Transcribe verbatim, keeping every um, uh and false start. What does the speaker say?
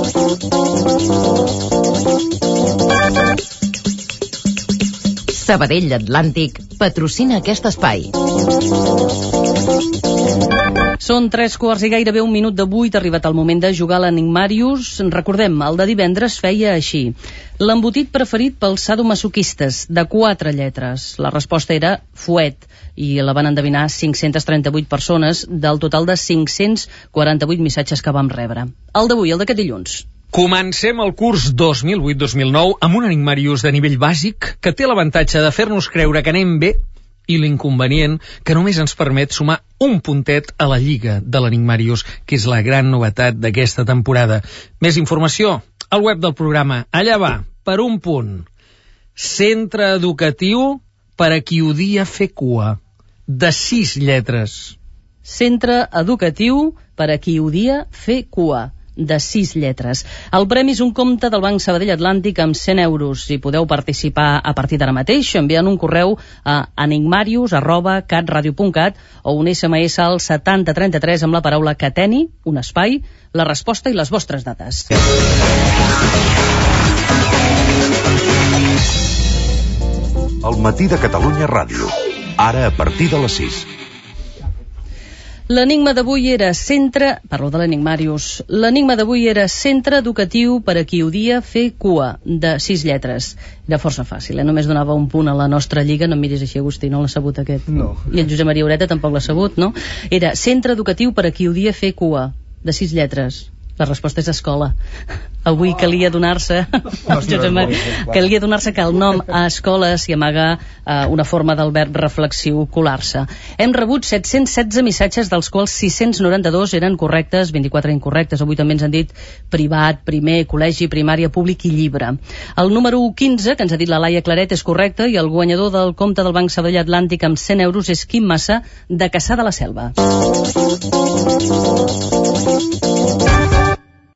Sabadell Atlàntic patrocina aquest espai. Són tres quarts i gairebé un minut de vuit. Ha arribat el moment de jugar a l'Enigmàrius. Recordem, el de divendres feia així: l'embotit preferit pels sadomasoquistes, de quatre lletres. La resposta era fuet, i la van endevinar cinc-centes trenta-vuit persones del total de cinc-cents quaranta-vuit missatges que vam rebre. El d'avui, el d'aquest dilluns. Comencem el curs dos mil vuit dos mil nou amb un Enigmàrius de nivell bàsic que té l'avantatge de fer-nos creure que anem bé i l'inconvenient que només ens permet sumar un puntet a la lliga de l'Enigmàrius, que és la gran novetat d'aquesta temporada. Més informació al web del programa. Allà va, per un punt. Centre educatiu per a qui odia fer cua. De sis lletres. Centre educatiu per a qui odia fer cua. De sis lletres. El premi és un compte del Banc Sabadell Atlàntic amb cent euros i podeu participar a partir d'ara mateix enviant un correu a enigmarius arroba catradio punt cat o un esse eme esse al setanta trenta-tres amb la paraula Cateni, un espai, la resposta i les vostres dates. El matí de Catalunya Ràdio. Ara a partir de les sis. L'enigma d'avui era centre... Parlo de l'Enigmàrius. L'enigma d'avui era centre educatiu per a qui odia fer cua, de sis lletres. Era força fàcil, eh? Només donava un punt a la nostra lliga. No em miris així, Agustí, no l'ha sabut aquest. No. I el Josep Maria Ureta tampoc l'ha sabut, no? Era centre educatiu per a qui odia fer cua, de sis lletres. La resposta és escola. Avui calia donar-se calia donar-se que el nom a escola s'hi amaga eh, una forma del verb reflexiu colar-se. Hem rebut set-cents setze missatges, dels quals sis-cents noranta-dos eren correctes, vint-i-quatre incorrectes. Avui també ens han dit privat, primer, col·legi, primària, públic i llibre. El número quinze, que ens ha dit la Laia Claret, és correcte, i el guanyador del compte del Banc Sabadell Atlàntic amb cent euros és Quim Massa, de Cassà de la Selva.